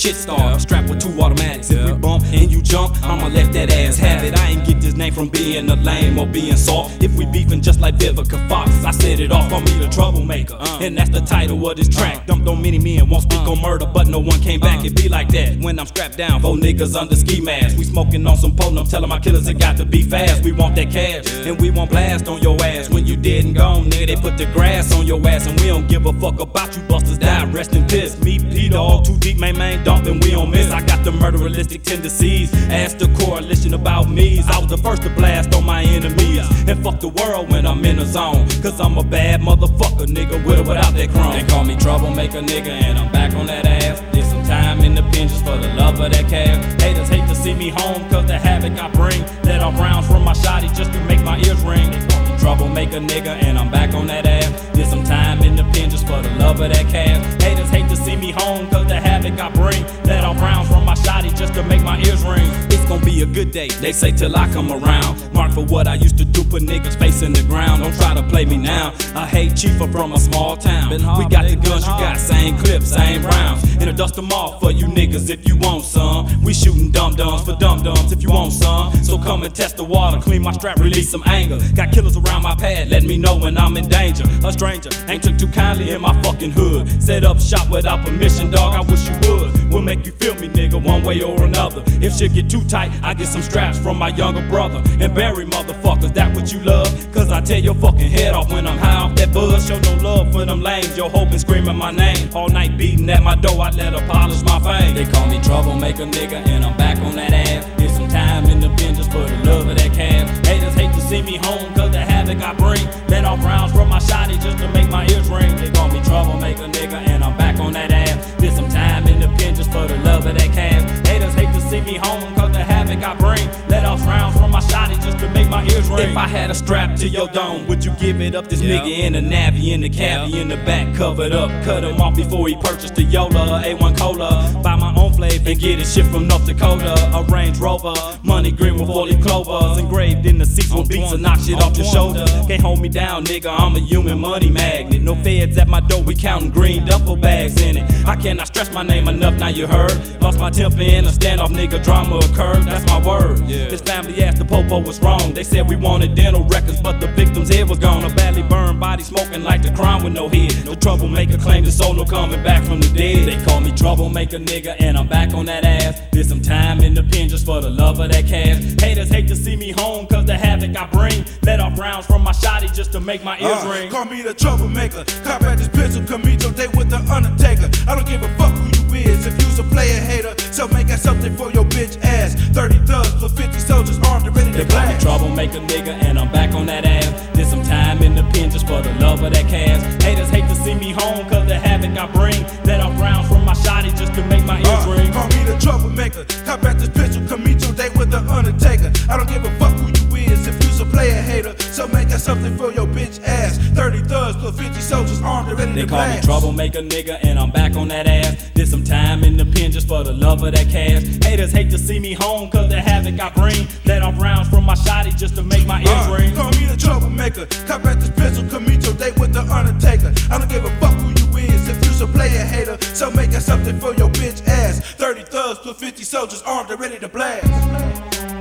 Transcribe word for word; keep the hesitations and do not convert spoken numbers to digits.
shit start. Strapped with two automatics. If we bump and you jump, I'ma let that ass have it. I ain't get this name from being a lame or being soft. If we beefing just like Vivica Fox, I set it off on me the troublemaker. And that's the title of this track. Dumped on many men, won't speak on murder, but no one came back. It be like that when I'm strapped down. Four niggas under ski masks. We smoking on some potent. I'm telling my killers it got to be fast. We want that cash, and we won't blast on your ass. When you dead and gone, nigga, they put the grass on your ass. And we don't give a fuck about you busters die, rest in piss. Me, P-Dog, too deep, main main dump, and we don't miss. I got the murderalistic tendencies. Ask the coalition about me. I was the first to blast on my enemies. And fuck the world when I'm in the zone. Cause I'm a bad motherfucker, nigga, with or without that chrome. They call me troublemaker, nigga, and I'm back on that ass. Did some time in the pen just for the love of that cash. Haters hate to see me home cause the havoc I bring. Let off rounds from my shotty just to make my ears ring. They call me troublemaker, nigga, and I'm back on that ass. Did some time in the pen just for the love of that cash. Haters hate to see me home cause the havoc I bring. Let off rounds from my shotty just to make my ears ring. It's gonna be a good day, they say till I come around. Mark for what I used to do, put niggas face in the ground. Don't try to play me now. I hate Chiefer from a small town. We got the guns, you got same clips, same rounds. And I dust them off for you niggas if you want some. We shooting dum-dums for dum-dums if you want some. So come and test the water, clean my strap, release some anger. Got killers around my pad, let me know when I'm in danger. A stranger ain't took too kindly in my fucking hood. Set up shop without permission, dog, I wish you would. We'll make you feel me, nigga, one way or another. If shit get too tight, I get some straps from my younger brother. And bury motherfuckers, that what you love? Cause I tear your fucking head off when I'm high off that buzz. Show no love for them lames, your hope and screaming my name. All night beating at my door, I let her polish my fame. They call me troublemaker, nigga, and I'm back on that ass. Did some time in the pen just for the love of that cash. Haters hate to see me home cause the havoc I bring. Let off rounds from my shotty just to make my ears ring. They call me troublemaker, nigga, and I'm back on that ass. Did some time in the pen just for the love of that cash. Haters hate to see me home cause the havoc I bring. Let off rounds from my shotty just to make my ears ring. If I had a strap to your dome, would you give it up? This yep. nigga in the navy, in the cabbie, yep. in the back, covered up. Cut him off before he purchased the Yola, A one Cola. Buy my own flavor and get it shit from North Dakota. A Range Rover, money green with forty clovers. Engraved in the seats with beats and knock shit off your shoulder. Can't hold me down, nigga, I'm a human money magnet. No feds at my door, we counting green duffel bags in it. I cannot stress my name enough, now you heard. Lost my temper in a standoff, nigga, drama occurred, that's my word. Yeah. This family asked the popo what's wrong. They said we wanted dental records, but the victim's head was gone. A badly burned body smoking like the crime with no head. No troublemaker claimed his soul, no coming back from the dead. They call me troublemaker, nigga, and I'm back on that ass. Did some time in the pen just for the love of that cash. Haters hate to see me home cause the havoc I bring. Let off rounds from my shotty just to make my ears uh, ring. Call me the troublemaker, cop at this pistol, come meet your day with the Undertaker. I don't give a fuck who you is, if you's a player hater, so make that something for your bitch ass. Thirty thugs plus fifty soldiers armed and ready to blast. They call me troublemaker, nigga, and I'm back on that ass. Did some time in the pen just for the love of that cash. Haters hate to see me home cause the havoc I bring. Let off rounds from my shotty just to make my ears uh, ring. Call me the troublemaker, cop at this pistol, come meet your day with the Undertaker. I don't give a fuck who you is, if you's a player hater, so make that something for your bitch ass. Thirty thugs plus fifty soldiers armed and ready they to call blast. Me troublemaker, nigga, and I'm back on that ass. Did some time in the pen just for the love of that cash. Haters hate to see me home cause the havoc I bring. Let off rounds from my shotty just to make my ears uh, ring. Call me the troublemaker, cop at this pistol, come meet your date with the Undertaker. I don't give a fuck who you is, if you's a player hater, so make that something for your bitch ass. Thirty thugs plus fifty soldiers armed and ready to blast.